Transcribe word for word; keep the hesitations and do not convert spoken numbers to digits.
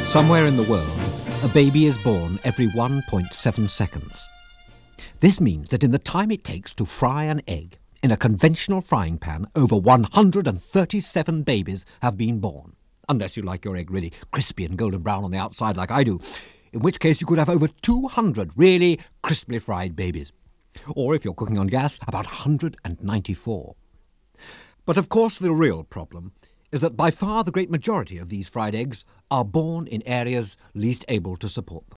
Somewhere in the world, a baby is born every one point seven seconds. This means that in the time it takes to fry an egg in a conventional frying pan, over one hundred thirty-seven babies have been born. Unless you like your egg really crispy and golden brown on the outside like I do, in which case you could have over two hundred really crisply fried babies. Or if you're cooking on gas, about one hundred ninety-four. But of course the real problem is that by far the great majority of these fried eggs are born in areas least able to support them.